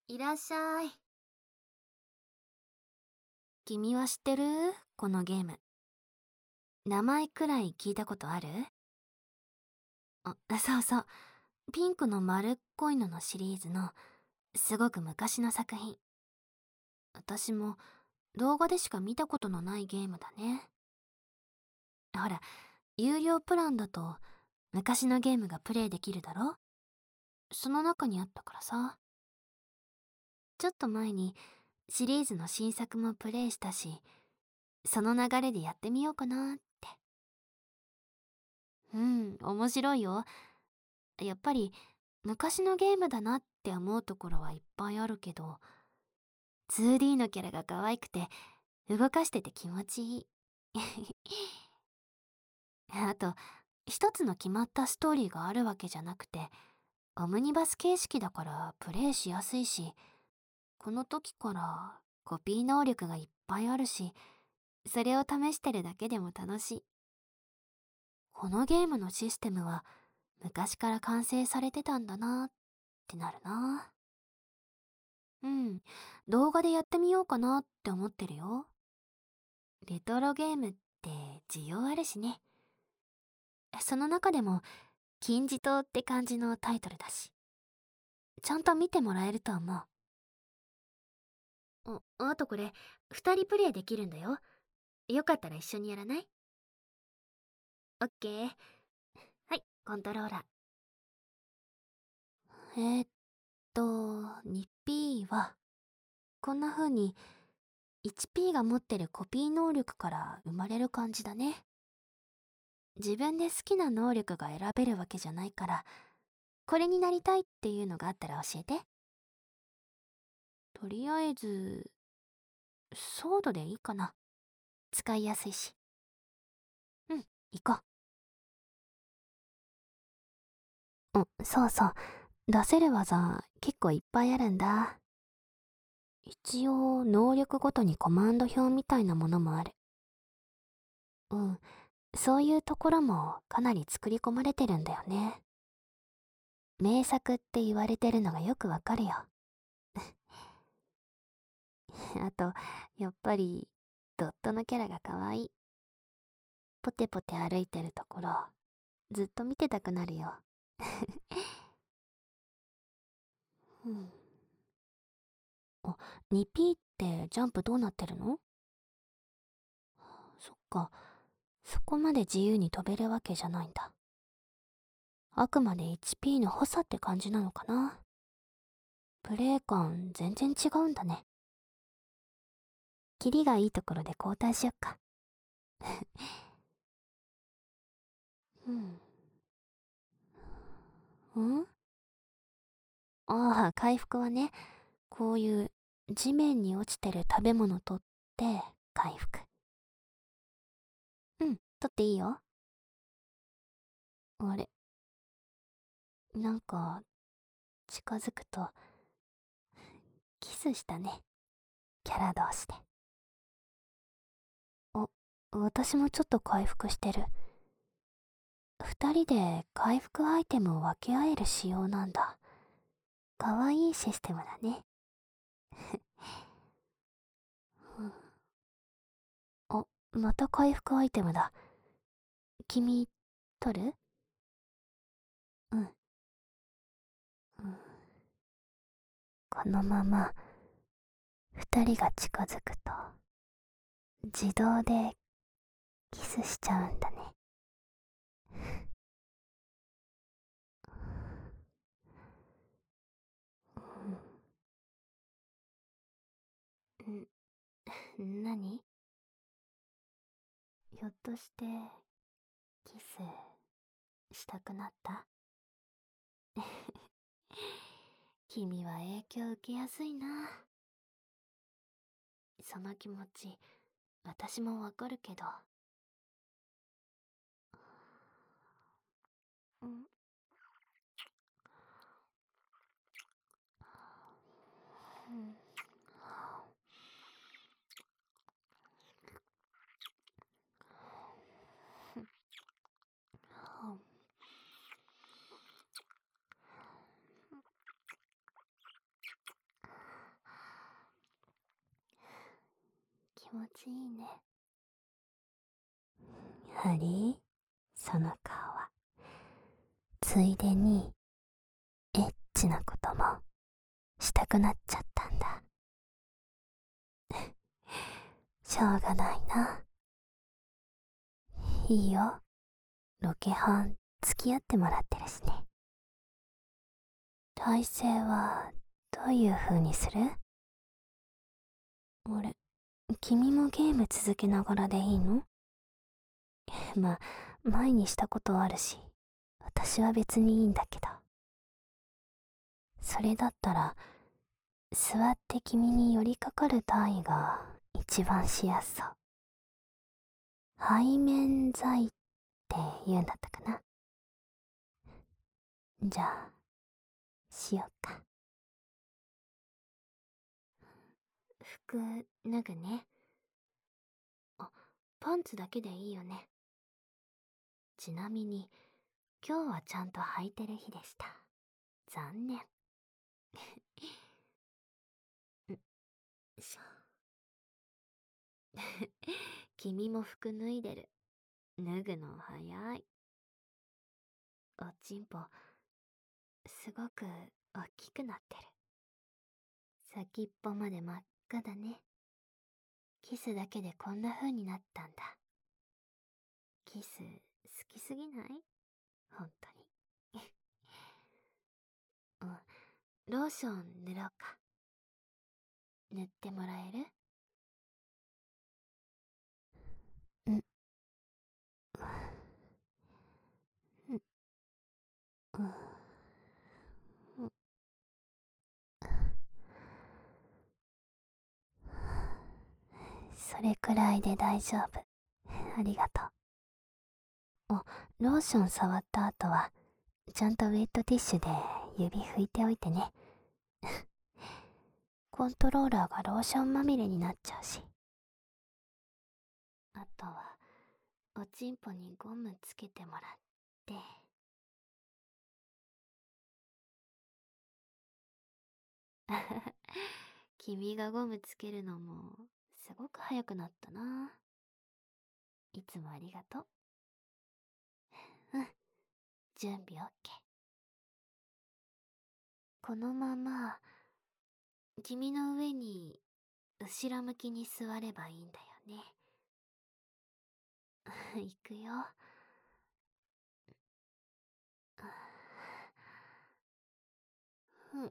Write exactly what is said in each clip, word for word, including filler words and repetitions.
いらっしゃい。君は知ってる？このゲーム。名前くらい聞いたことある？あ、そうそう。ピンクの丸っこいののシリーズの、すごく昔の作品。私も動画でしか見たことのないゲームだね。ほら、有料プランだと昔のゲームがプレイできるだろ？その中にあったからさ。ちょっと前にシリーズの新作もプレイしたし、その流れでやってみようかなって。うん、面白いよ。やっぱり昔のゲームだなって思うところはいっぱいあるけど、ツーディー のキャラが可愛くて動かしてて気持ちいい。あと、一つの決まったストーリーがあるわけじゃなくて、オムニバス形式だからプレイしやすいし、この時からコピー能力がいっぱいあるし、それを試してるだけでも楽しい。このゲームのシステムは昔から完成されてたんだなってなるな。うん、動画でやってみようかなって思ってるよ。レトロゲームって需要あるしね。その中でも金字塔って感じのタイトルだし、ちゃんと見てもらえると思う。あ、あとこれ、二人プレイできるんだよ。よかったら一緒にやらない？オッケー。はい、コントローラー。えーっと、にピー は、こんな風に いちピー が持ってるコピー能力から生まれる感じだね。自分で好きな能力が選べるわけじゃないから、これになりたいっていうのがあったら教えて。とりあえず、ソードでいいかな。使いやすいし。うん、行こう。うん、そうそう。出せる技、結構いっぱいあるんだ。一応、能力ごとにコマンド表みたいなものもある。うん、そういうところもかなり作り込まれてるんだよね。名作って言われてるのがよくわかるよ。あと、やっぱり、ドットのキャラが可愛い。ポテポテ歩いてるところ、ずっと見てたくなるよ。うん。あ、にピー ってジャンプどうなってるの？そっか、そこまで自由に飛べるわけじゃないんだ。あくまで いちピー の補佐って感じなのかな。プレイ感全然違うんだね。キリがいいところで交代しよっか。うん。うんああ、回復はね、こういう地面に落ちてる食べ物取って回復。うん、取っていいよ。あれ、なんか近づくとキスしたね。キャラ同士で。あ、私もちょっと回復してる。二人で回復アイテムを分け合える仕様なんだ。かわいいシステムだね。うん、あ、また回復アイテムだ。君、取る？うん。うん、このまま二人が近づくと自動でキスしちゃうんだね。うん、何？ひょっとしてキスしたくなった？君は影響受けやすいな。その気持ち私もわかるけど。うん、うん、 持ちいいね。 ハリー、その顔は。ついでに、エッチなこともしたくなっちゃったんだ。しょうがないな。いいよ。ロケハン付き合ってもらってるしね。体勢はどういう風にする？あれ、君もゲーム続けながらでいいの？まあ、前にしたことあるし、私は別にいいんだけど。それだったら、座って君に寄りかかる体位が一番しやすそう。背面剤って言うんだったかな。じゃあ、しよっか。 服脱ぐね。あ、パンツだけでいいよね。ちなみに、今日はちゃんと履いてる日でした。残念。んしょ。君も服脱いでる。脱ぐの早い。おちんぽ、すごく大きくなってる。先っぽまで真っ赤だね。キスだけでこんな風になったんだ。キス好きすぎない？ほんとに。うん、ローション塗ろうか。塗ってもらえる？ ん、ん、うん。それくらいで大丈夫。ありがとう。あ、ローション触った後は、ちゃんとウェットティッシュで指拭いておいてね。コントローラーがローションまみれになっちゃうし。 あとは、おちんぽにゴムつけてもらって。君がゴムつけるのもすごく早くなったな。いつもありがとう。うん、準備 オーケー。このまま君の上に後ろ向きに座ればいいんだよね。いくよ。うん。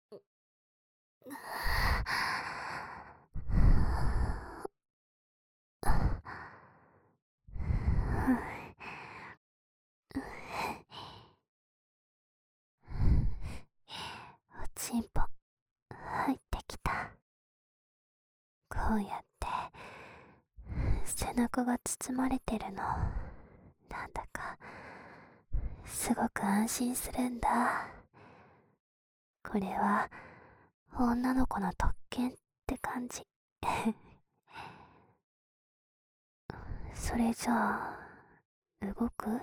おちんぽ入ってきた。こうやって背中が包まれてるの、なんだかすごく安心するんだ。これは女の子の特権って感じ。それじゃあ動く？本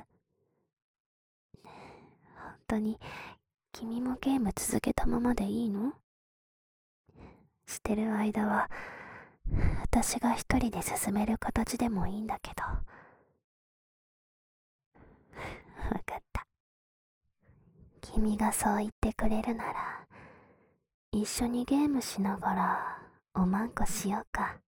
当に君もゲーム続けたままでいいの？してる間は私が一人で進める形でもいいんだけど。わかった。君がそう言ってくれるなら、一緒にゲームしながらおまんこしようか。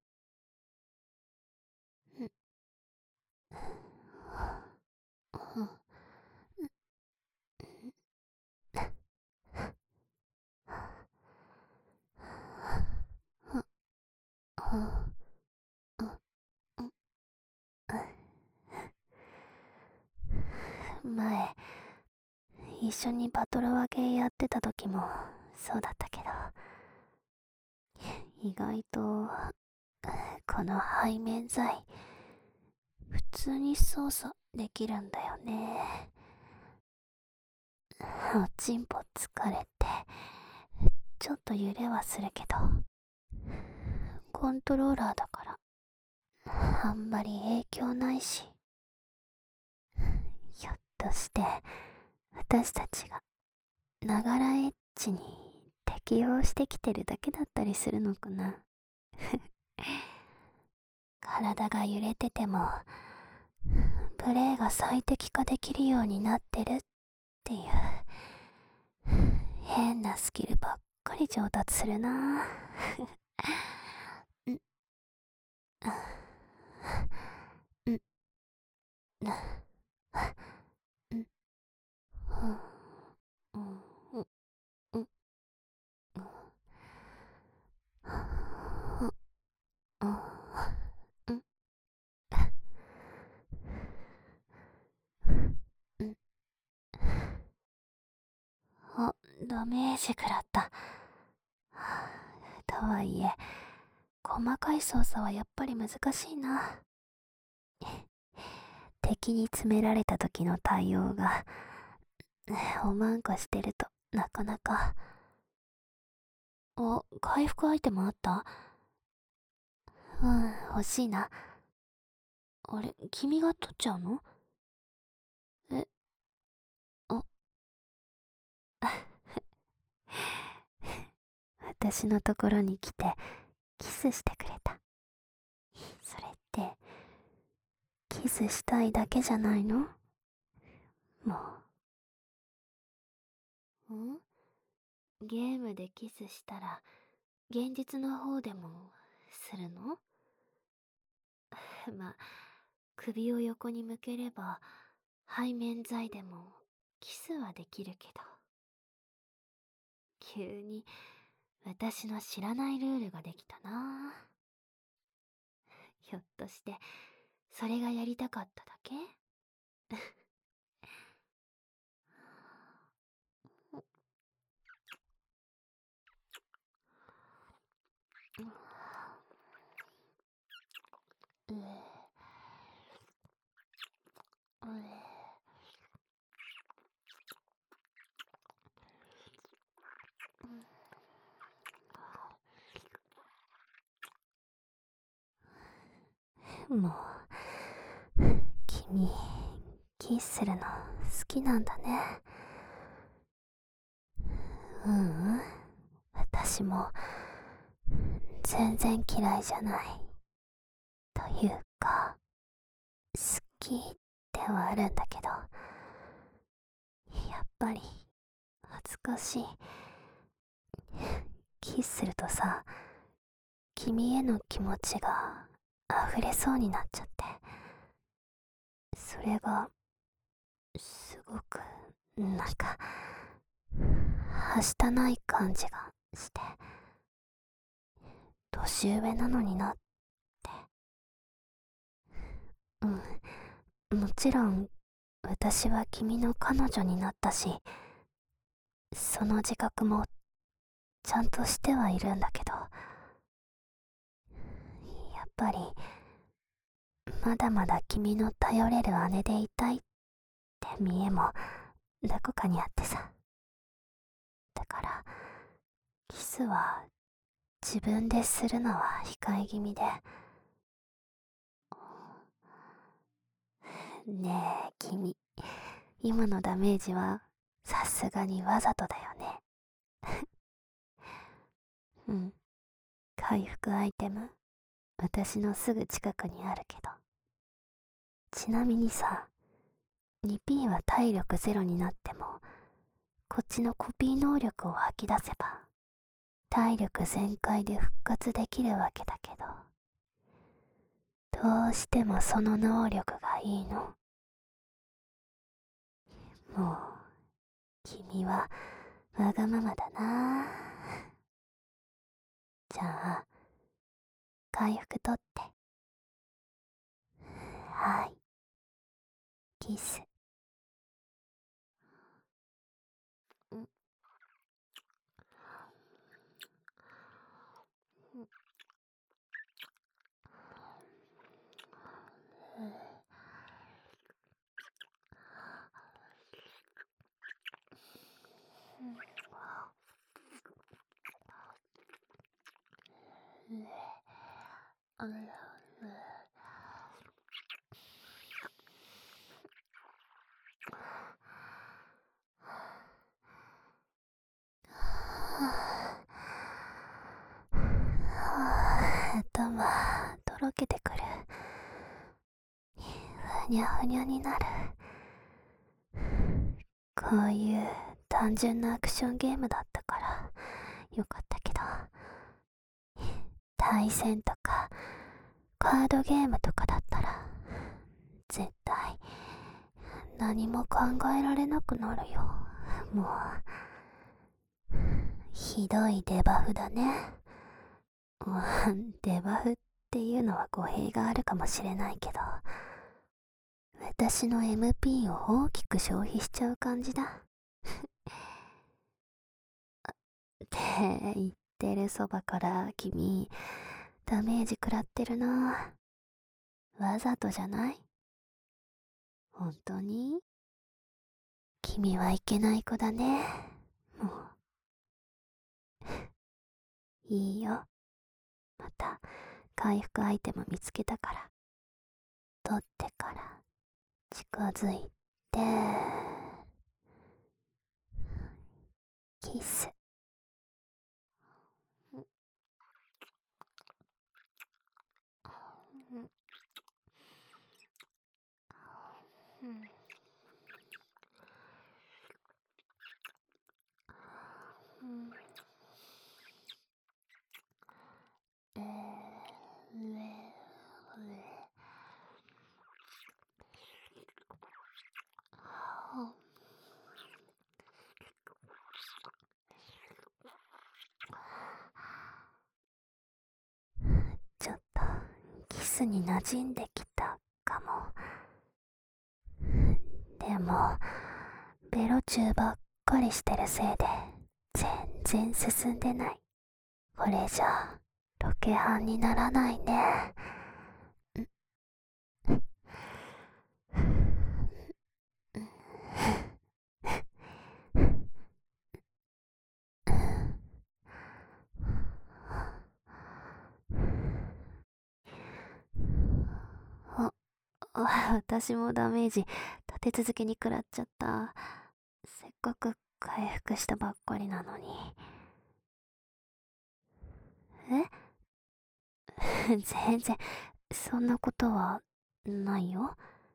前、一緒にバトル分けやってた時もそうだったけど、意外とこの背面剤普通に操作できるんだよね。おちんぽ疲れてちょっと揺れはするけど、コントローラーだからあんまり影響ないし。ひょっとして私たちがながらエッチに適応してきてるだけだったりするのかな。 体が揺れててもプレイが最適化できるようになってるっていう変なスキルばっかり上達するな。んんんあ、ダメージ食らった。とはいえ、細かい操作はやっぱり難しいな。敵に詰められた時の対応が、おまんこしてるとなかなか。あ、回復アイテムあった？うん、欲しいな。あれ、君が取っちゃうの？え、あ、私のところに来てキスしてくれた。それってキスしたいだけじゃないの？もう。ん？ゲームでキスしたら現実の方でもするの？ま、首を横に向ければ背面剤でもキスはできるけど。急に私の知らないルールができたな。ひょっとしてそれがやりたかっただけ？うえうえもう、君、キスするの好きなんだね。ううん、私も全然嫌いじゃない。というか、好きではあるんだけど、やっぱり恥ずかしい。キスするとさ、君への気持ちが溢れそうになっちゃって、それがすごくなんかはしたない感じがして、年上なのになって。うん、もちろん私は君の彼女になったし、その自覚もちゃんとしてはいるんだけど、やっぱりまだまだ君の頼れる姉でいたいって見えもどこかにあってさ。だからキスは自分でするのは控え気味で。ねえ君、今のダメージはさすがにわざとだよね。うん、回復アイテム私のすぐ近くにあるけど。ちなみにさ、 にピー は体力ゼロになってもこっちのコピー能力を吐き出せば体力全開で復活できるわけだけど、どうしてもその能力がいいの？もう君はわがままだな。じゃあ回復取って。はい、キス。頭とろけてくる。 ふにゃふにゃになる。こういう単純なアクションゲームだったからよかったけど、対戦とかカードゲームとかだったら絶対何も考えられなくなるよ。もうひどいデバフだね。デバフっていうのは語弊があるかもしれないけど、私の エムピー を大きく消費しちゃう感じだ。って言ってるそばから君ダメージ食らってるな。わざとじゃない？本当に？君はいけない子だね。もういいよ。また回復アイテム見つけたから取ってから近づいてキス。ちょっとキスに馴染んできたかも。でもベロチューばっかりしてるせいで全然進んでない。これじゃロケハンにならないね。あ、私もダメージ立て続けに食らっちゃった。せっかく回復したばっかりなのに。え全然そんなことはないよ。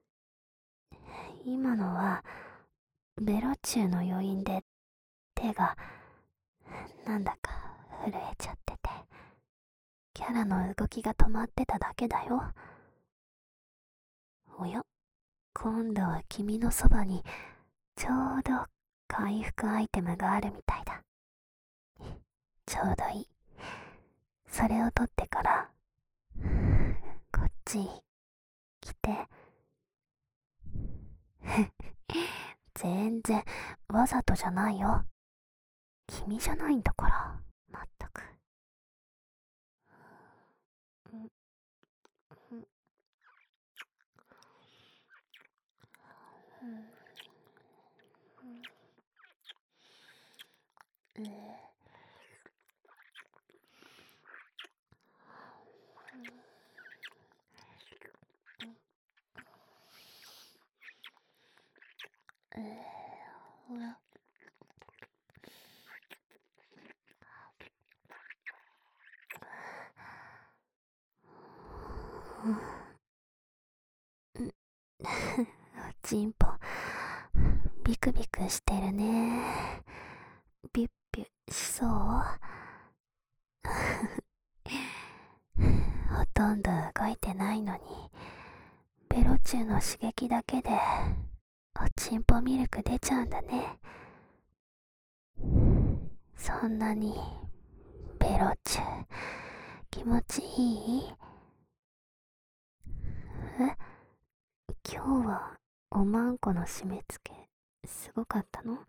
今のはベロチューの余韻で手がなんだか震えちゃってて、キャラの動きが止まってただけだよ。おや、今度は君のそばにちょうど回復アイテムがあるみたいだ。ちょうどいい。それを取ってからこっち来て。全然わざとじゃないよ。君じゃないんだから。まったく。おちんぽビクビクしてるね。ビュッビュしそう？ほとんど動いてないのにベロチューの刺激だけでおちんぽミルク出ちゃうんだね。そんなにベロチュー気持ちいい？え、今日はおまんこの締め付けすごかったの？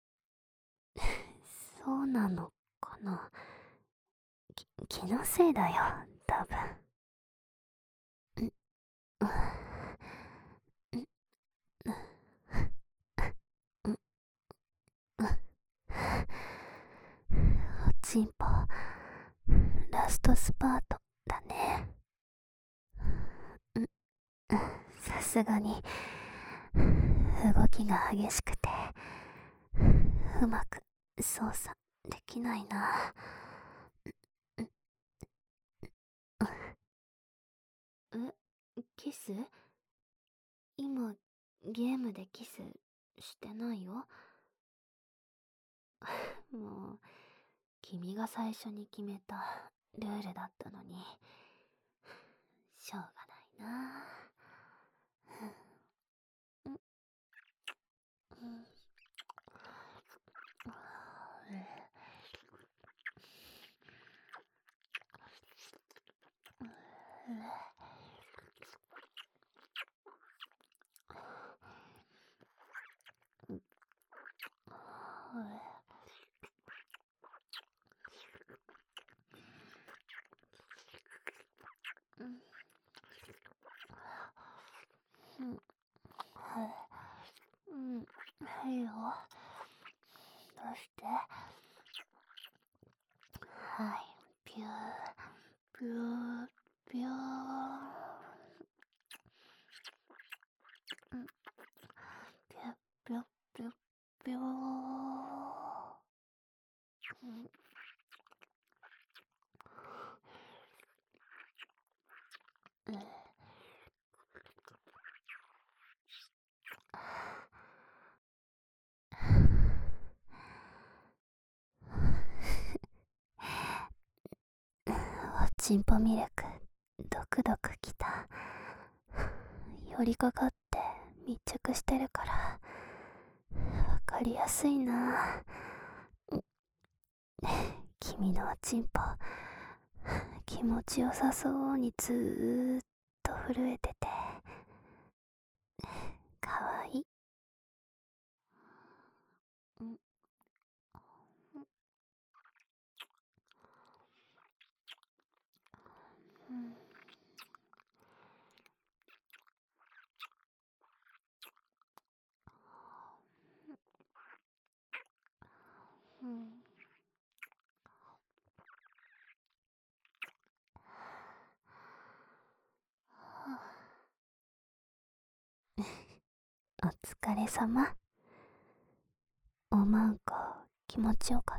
そうなのかな。き気のせいだよ多分。んおちんぽラストスパートだね。さすがに動きが激しくてうまく操作できないな。え、キス？ 今、ゲームでキスしてないよ。もう、君が最初に決めたルールだったのに、しょうがないな。うん、うん、うん、いいよ。どうして？はい、ピュー、ピュー、ピュー。うん、ピュッ、ピュッ、ピュッ、ピュー。うん、うん、おちんぽミルク、ドクドクきた。寄りかかって密着してるからわかりやすいな。君のおちんぽ気持ちよさそうにずーっと震えててかわいい。うん、うん、うん。お疲れさま。おまんこ気持ちよかった？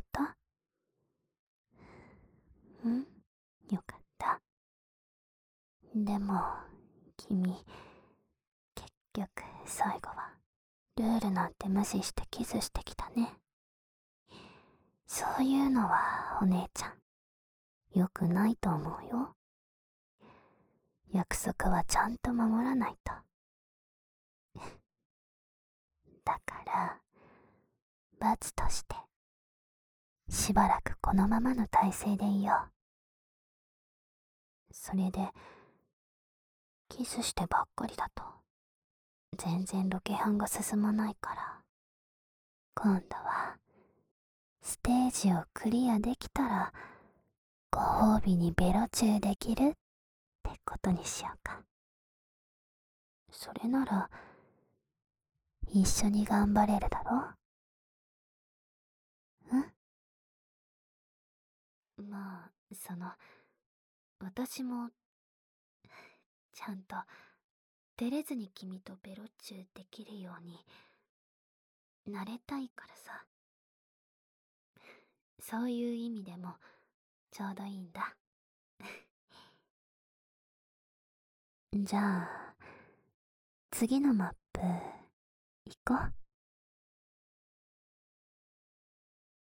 うん、よかった。でも君、結局最後はルールなんて無視してキスしてきたね。そういうのはお姉ちゃんよくないと思うよ。約束はちゃんと守らないと。だから罰としてしばらくこのままの体勢でいよう。それでキスしてばっかりだと全然ロケハンが進まないから、今度はステージをクリアできたらご褒美にベロチューできるってことにしようか。それなら一緒に頑張れるだろ？うん、まあその私もちゃんと照れずに君とベロチューできるようになれたいからさ。そういう意味でもちょうどいいんだ。じゃあ次のマップ行こう。